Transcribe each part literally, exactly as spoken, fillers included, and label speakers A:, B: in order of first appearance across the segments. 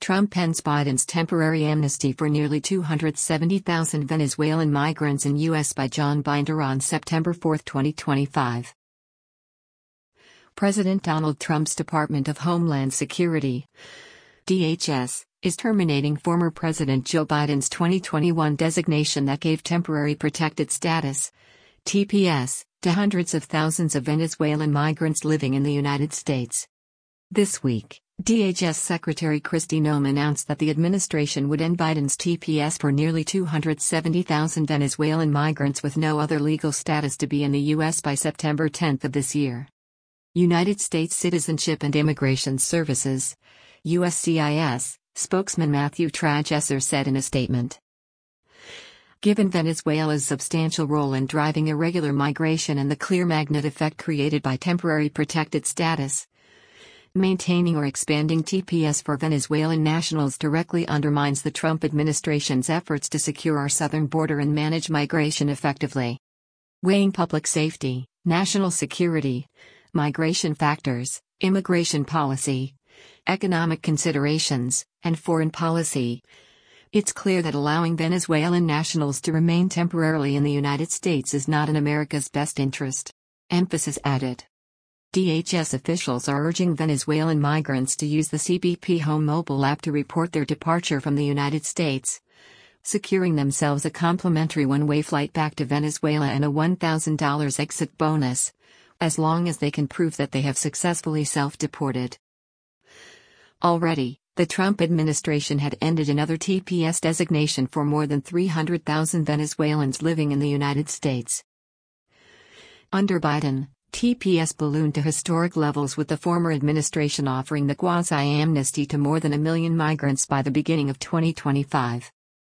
A: Trump ends Biden's temporary amnesty for nearly two hundred seventy thousand Venezuelan migrants in U S by John Binder on September fourth, twenty twenty-five. President Donald Trump's Department of Homeland Security, D H S, is terminating former President Joe Biden's twenty twenty-one designation that gave temporary protected status, T P S, to hundreds of thousands of Venezuelan migrants living in the United States. This week, D H S Secretary Kristi Noem announced that the administration would end Biden's T P S for nearly two hundred seventy thousand Venezuelan migrants with no other legal status to be in the U S by September tenth of this year. United States Citizenship and Immigration Services, U S C I S, spokesman Matthew Tragesser said in a statement. Given Venezuela's substantial role in driving irregular migration and the clear magnet effect created by temporary protected status, maintaining or expanding T P S for Venezuelan nationals directly undermines the Trump administration's efforts to secure our southern border and manage migration effectively. Weighing public safety, national security, migration factors, immigration policy, economic considerations, and foreign policy, it's clear that allowing Venezuelan nationals to remain temporarily in the United States is not in America's best interest. Emphasis added. D H S officials are urging Venezuelan migrants to use the C B P Home mobile app to report their departure from the United States, securing themselves a complimentary one-way flight back to Venezuela and a one thousand dollars exit bonus, as long as they can prove that they have successfully self-deported. Already, the Trump administration had ended another T P S designation for more than three hundred thousand Venezuelans living in the United States. Under Biden, T P S ballooned to historic levels, with the former administration offering the quasi-amnesty to more than a million migrants by the beginning of twenty twenty-five.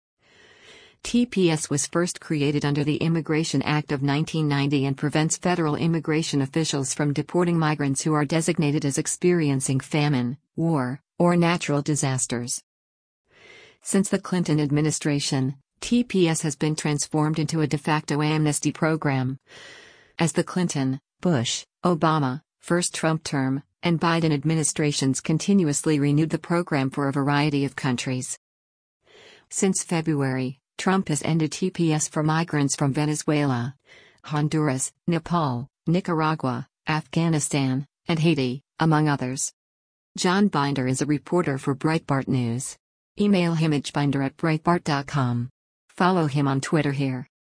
A: T P S was first created under the Immigration Act of nineteen ninety and prevents federal immigration officials from deporting migrants who are designated as experiencing famine, war, or natural disasters. Since the Clinton administration, T P S has been transformed into a de facto amnesty program. As the Clinton, Bush, Obama, first Trump term, and Biden administrations continuously renewed the program for a variety of countries. Since February, Trump has ended T P S for migrants from Venezuela, Honduras, Nepal, Nicaragua, Afghanistan, and Haiti, among others. John Binder is a reporter for Breitbart News. Email him at binder at breitbart dot com. Follow him on Twitter here.